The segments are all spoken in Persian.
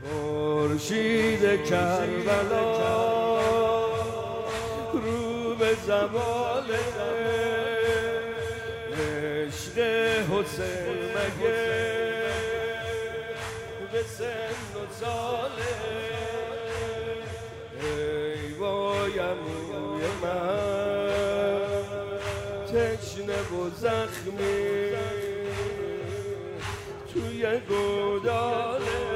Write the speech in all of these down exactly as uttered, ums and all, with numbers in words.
خورشید کربلا رو به زواله، عشق حسین مگه به سن و ساله. ای وای عموی من تشنه و زخمی توی گوداله،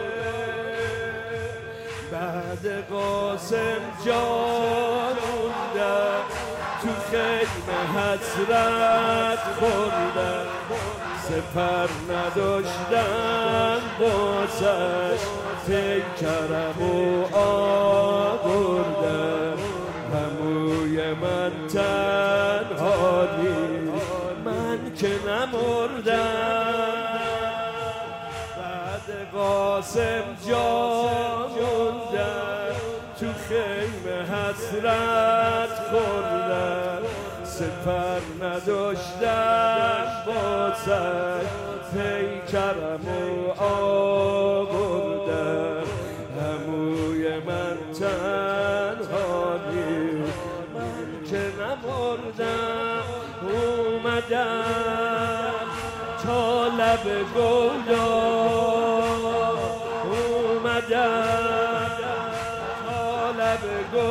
بعد قاسم جان موندن تو خیمه حسرت خوردن، سپر نداشتن باسش پیکرم و آوردن. عموی من تنها نیست من که نمردم، بعد قاسم جان موندن تو خیمه حسرت خوردن، سپر نداشتن باسش پیکرم و آوردن. عموی من تنها نیست من که نمردم، اومدم تا لب گودال، اومدم تا لب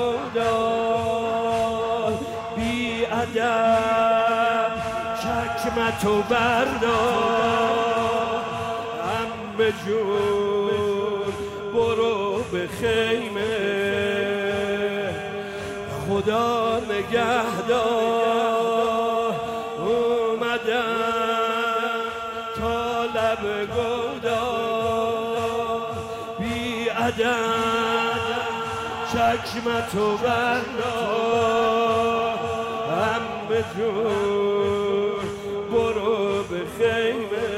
گودال، بی ادب چکمتو بردار. عمه جون برو به خیمه، خدا نگهدار. اومدم تا لب گودال، بی ادب چکمتو بردار. عمه جون برو به خیمه،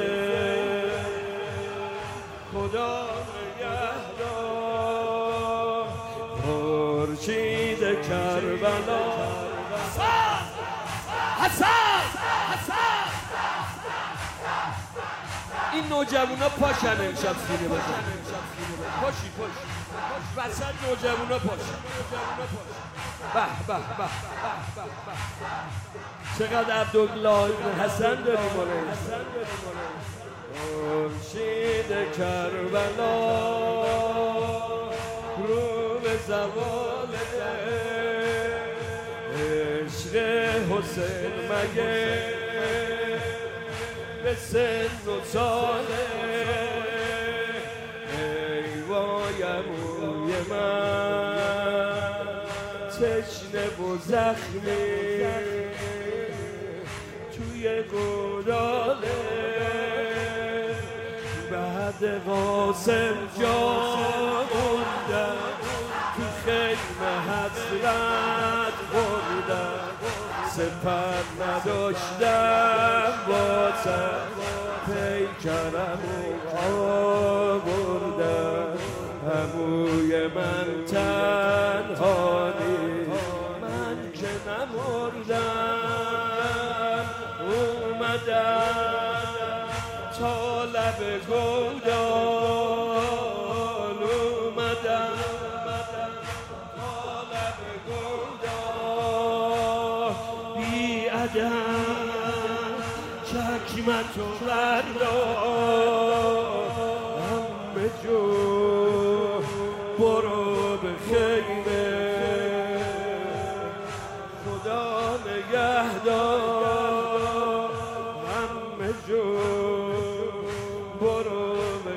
خدا نگهدار. خورشید کربلا حسن این نوجوانا پاشن امشب سینه بزن. پاشی پاشی وسط نوجوانا پاشن. به به به چقدر عبدالله حسن داریم. خورشید کربلا رو به زواله، عشق حسین مگه به سن و ساله. ای وای عموی من تشنه و زخمی توی گوداله، بعد قاسم جان موندن تو خیمه حسرت خوردن، سپر نداشتم باسم پیکرم و آوردن. عموی من تنها نیست من که نمردم، اومدم تا لب گودال، اومدم تا لب گودال، بی ادب چکمتو بردار. عمه جون برو به خیمه، خدا نگهدار. عمه جون برو به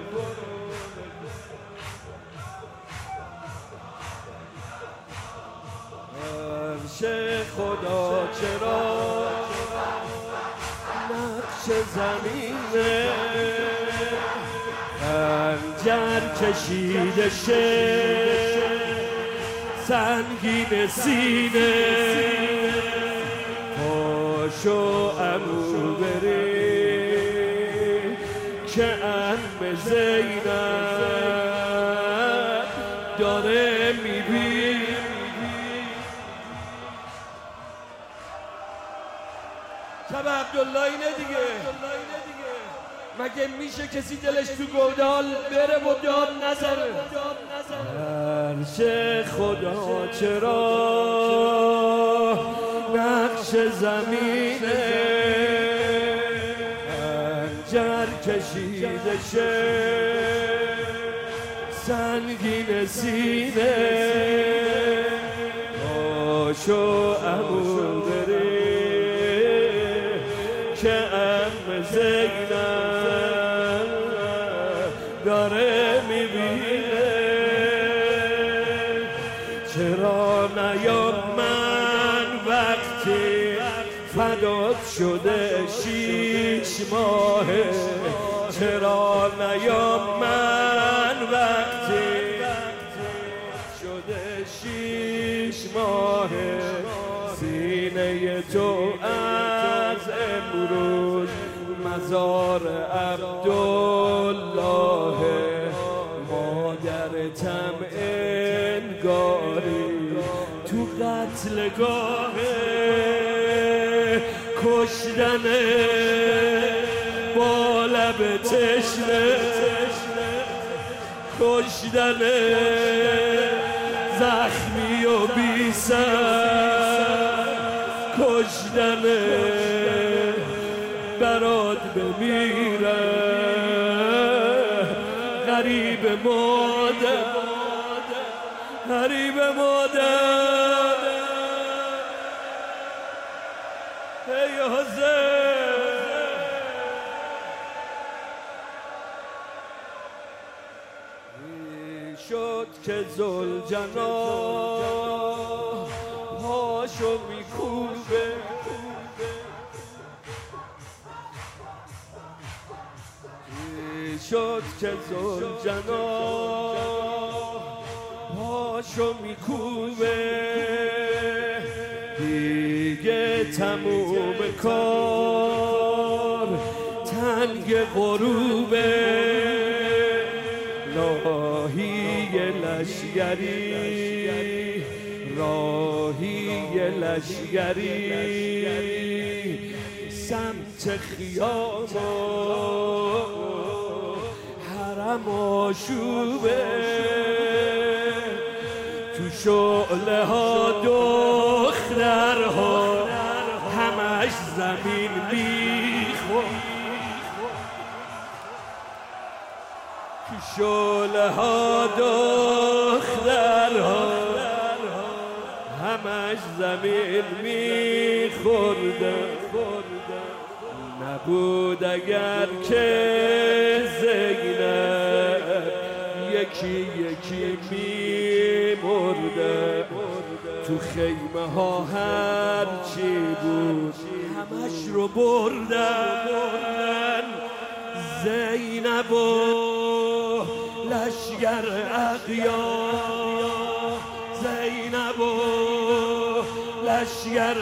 عرش خدا چرا نقش زمینه، خنجر کشیده شه سنگین سینه. پاشو عمو بری که عم زینب داره میبینی. شب عبدالله اینه دیگه. مگه میشه کسی دلش تو گودال بره و داد نزنه؟ عرش خدا چرا نقش زمینه خنجر کشیده شه سنگین سینه باشو عمو بری که ام زینب داره میبینه چرا نیام من وقتی فدات شده شیش ماهه چرا نیام من وقتی شده شیش ماهه سینه تو از امروز مزار عبدالله مادرتم انگاری تو قتلگاهه کشتنه با لب تشنه کشتنه زخمی و بی سر کشتنه برات بمیره غریب مادر غریب مادر ای حسین شد که ذوالجلال هاشو میکوبه شد که ذوالجلال هاشو میکوبه دیگه تموم کار تنگ غروبه راهی لشگری راهی لشگری سمت خیابان حرم آشوبه تو شعله ها دخترها همش زمین میخواد تو شعله ها دخترها همش زمین میخورده نبود اگر که زینب یکی یکی میمرده تو خیمه ها هر چی بود همش رو بردن زینب و لشگر اغیار زینب و لشگر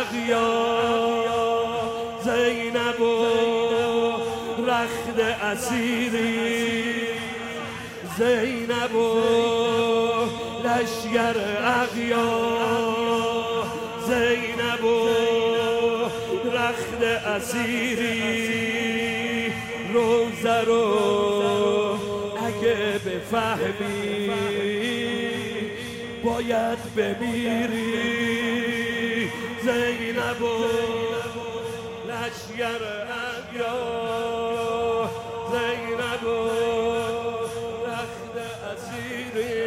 اغیار زینب و رخت اسیری زینب و لشگر اغیار زینب و رخت اسیری روزه رو اگه بفهمی باید بمیری زینب و لشگر اغیار زینب و رخت اسیری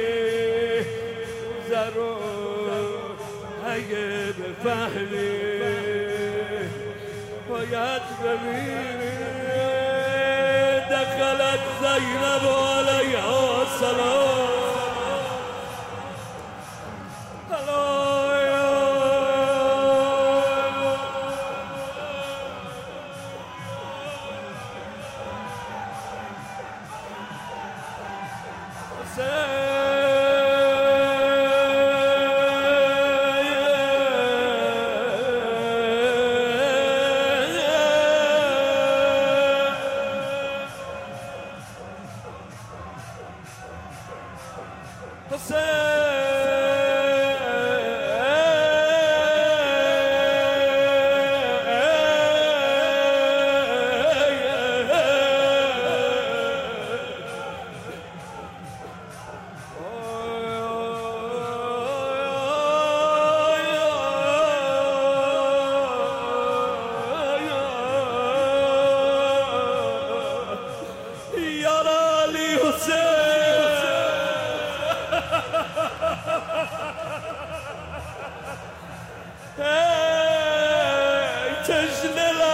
زرو اگه بفهمی باید بمیری دخلت زینب علیها السلام تشنه